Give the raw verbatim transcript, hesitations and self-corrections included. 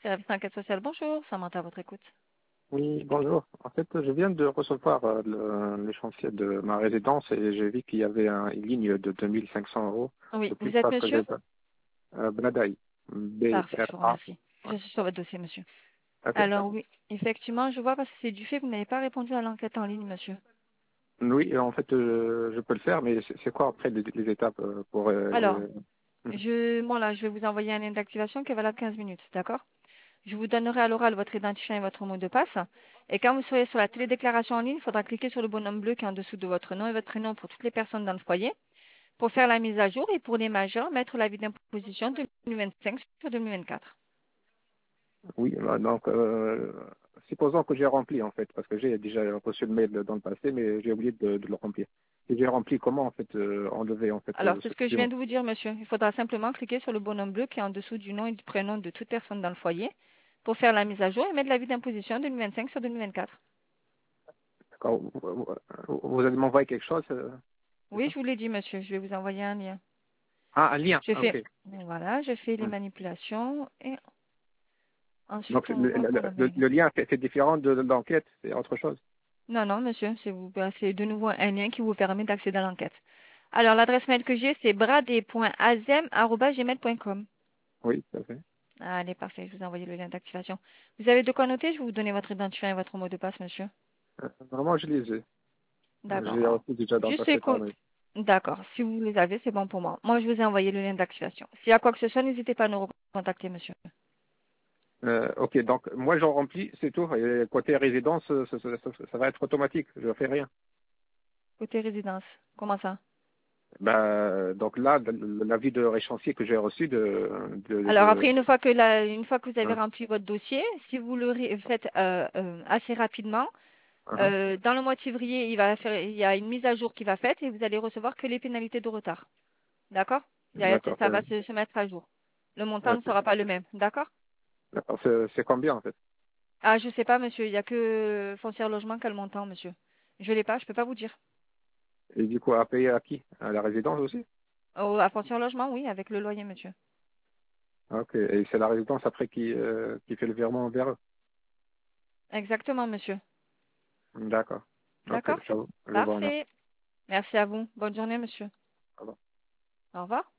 Service d'enquête sociale, bonjour, Samantha à votre écoute. Oui, bonjour. En fait, je viens de recevoir euh, le, le chantier de ma résidence et j'ai vu qu'il y avait un- une ligne de deux mille cinq cents euros de Oui, plus vous êtes parce que monsieur? j'ai pas. Euh, Benadaï. Parfait, je vous B R A. remercie. Je suis sur votre dossier, monsieur. Ok. Alors oui, effectivement, je vois parce que c'est du fait que vous n'avez pas répondu à l'enquête en ligne, monsieur. Oui, en fait, euh, je peux le faire, mais c'est c'est quoi après les, les étapes euh, pour... euh, Alors, euh, mhm. je, bon là, je vais vous envoyer un lien d'activation qui est valable quinze minutes, d'accord? Je vous donnerai à l'oral votre identifiant et votre mot de passe. Et quand vous serez sur la télédéclaration en ligne, il faudra cliquer sur le bonhomme bleu qui est en dessous de votre nom et votre prénom pour toutes les personnes dans le foyer pour faire la mise à jour et pour les majeurs, mettre l'avis d'imposition deux mille vingt-cinq sur deux mille vingt-quatre. Oui, bah, donc, euh, supposons que j'ai rempli, en fait, parce que j'ai déjà reçu le mail dans le passé, mais j'ai oublié de, de le remplir. Et j'ai rempli comment, en fait, euh, enlever, en fait, Alors, euh, c'est ce ce que je viens document. de vous dire, monsieur. Il faudra simplement cliquer sur le bonhomme bleu qui est en dessous du nom et du prénom de toute personne dans le foyer pour faire la mise à jour et mettre l'avis d'imposition deux mille vingt-cinq sur deux mille vingt-quatre. D'accord. Vous, vous- vous allez m'envoyer quelque chose, euh, c'est Oui, ça? je vous l'ai dit, monsieur. Je vais vous envoyer un lien. Ah, un lien. Je Ah, ok. fais, voilà, je fais les Hmm. manipulations et Donc, ensuite on le, voit pour le- le le- mail. le lien, c'est c'est différent de l'enquête, c'est autre chose. Non, non, monsieur, c'est vous, bah, c'est de nouveau un lien qui vous permet d'accéder à l'enquête. Alors, l'adresse mail que j'ai, c'est bradé point azem arobase gmail point com. Oui, tout à fait. Allez, parfait, je vous ai envoyé le lien d'activation. Vous avez de quoi noter? Je vais vous donner votre identifiant et votre mot de passe, monsieur. Euh, Vraiment, je les ai. D'accord. J'ai Alors, reçu déjà dans le juste les passé par com- mail. D'accord. Si vous les avez, c'est bon pour moi. Moi, je vous ai envoyé le lien d'activation. S'il y a quoi que ce soit, n'hésitez pas à nous recontacter, monsieur. Euh, ok, donc moi j'en remplis, c'est tout. Et côté résidence, ça, ça- ça- ça va être automatique, je ne fais rien. Côté résidence, comment ça? Bah, donc là, le- l'avis de réchancier que j'ai reçu de... de, Alors après, de... une fois que la, une fois que vous avez Hein, rempli votre dossier, si vous le ré- faites euh, euh, assez rapidement, hein, euh, dans le mois de février, il va faire, il y a une mise à jour qui va faite et vous allez recevoir que les pénalités de retard. D'accord? Il y a- d'accord. Ça euh, va se, se mettre à jour. Le montant ne ok. sera pas le même. D'accord? D'accord. C'est c'est combien en fait? Ah, je sais pas, monsieur. Il n'y a que Foncière Logement qui a le montant, monsieur. Je l'ai pas, je peux pas vous dire. Et du coup, à payer à qui? À la résidence aussi? Oh, à Foncière Logement, oui, avec le loyer, monsieur. Ok, et c'est la résidence après qui, euh, qui fait le virement vers eux? Exactement, monsieur. D'accord. Ok, D'accord? je, je vous remercie. Parfait. Merci à vous. Bonne journée, monsieur. Au revoir. Au revoir.